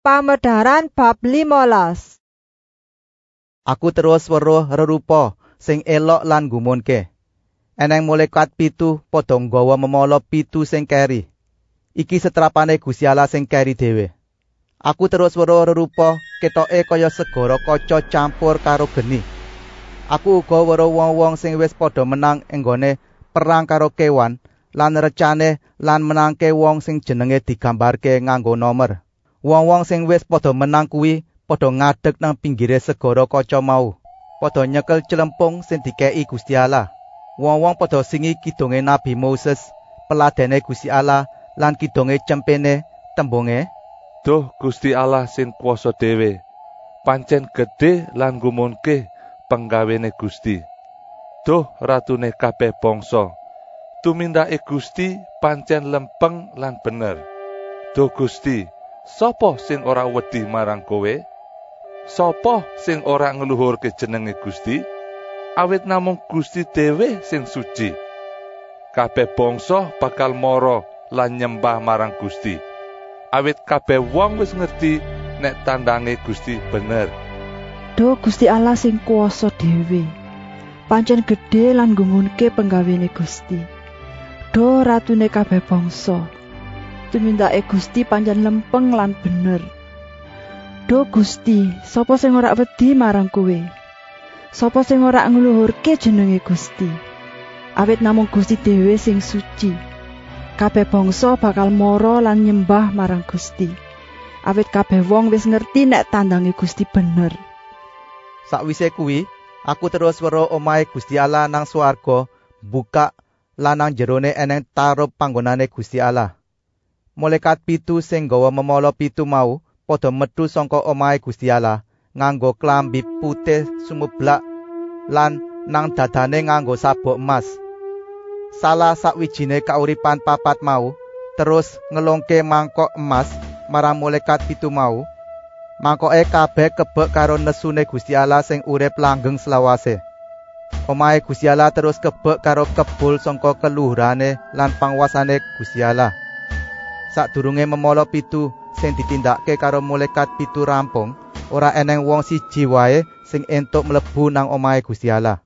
Pamedharan bab 15. Aku terus weruh rerupa sing elok lan nggumunke. Eneng malaikat 7 padha nggawa memala 7 sing keri. Iki setrapane Gusti Allah sing keri dhewe. Aku terus weruh rerupa ketoke kaya segara kaca campur karo geni. Aku uga weruh wong-wong sing wis padha menang enggone perang karo kewan lan recane lan menangke wong sing jenenge digambarke nganggo nomer. Wong-wong sing wis padha menang kuwi padha ngadeg nang pinggire segara kaca mau. Padha nyekel celempung sing dikeki Gusti Allah. Wong-wong padha singi kidunge Nabi Moses, peladene Gusti Allah lan kidunge cempene tembunge, Duh Gusti Allah sing kuwasa dhewe, pancen gedhe lan nggumunke penggawene Gusti. Duh ratune kabeh bangsa, tumindake Gusti pancen lempeng lan bener. Duh Gusti, sapa sing ora wedi marang kowe? Sapa sing ora ngluhurke jenenge Gusti? Awit namung Gusti dhewe sing suci. Kabeh bangsa bakal mara lan nyembah marang Gusti. Awit kabeh wong wis ngerti nek tandange Gusti bener. Duh Gusti Allah sing kuwasa dhewe, pancen gedhe lan nggumunke penggawene Gusti. Duh ratune kabeh bangsa, tumindake Gusti pancen lempeng lan bener. Duh Gusti, sapa sing ora wedi marang kowe? Sapa sing ora ngluhurke jenenge Gusti? Awit namung Gusti dhewe sing suci. Kabeh bangsa bakal mara lan nyembah marang Gusti. Awit kabeh wong wis ngerti nek tandange Gusti bener. Sakwise kuwi, aku terus weruh omahe Gusti Allah nang swarga buka lan nang jerone eneng tarup panggonane Gusti Allah. Malaikat 7 sing nggawa memala 7 mau padha metu saka omahe Gusti Allah nganggo klambi putih sumeblak lan nang dadane nganggo sabuk emas. Salah sakwijine kauripan papat mau terus ngelongke mangkok emas marang malaikat 7 mau. Mangkoke kabeh kebek karo nesune Gusti Allah sing urip langgeng selawase. Omahe Gusti Allah terus kebek karo kebul saka keluhurane lan panguwasane Gusti Allah. Sadurunge memala 7 sing ditindakke karo malaikat 7 rampung, ora eneng wong siji wae sing entuk mlebu nang omahe Gusti Allah.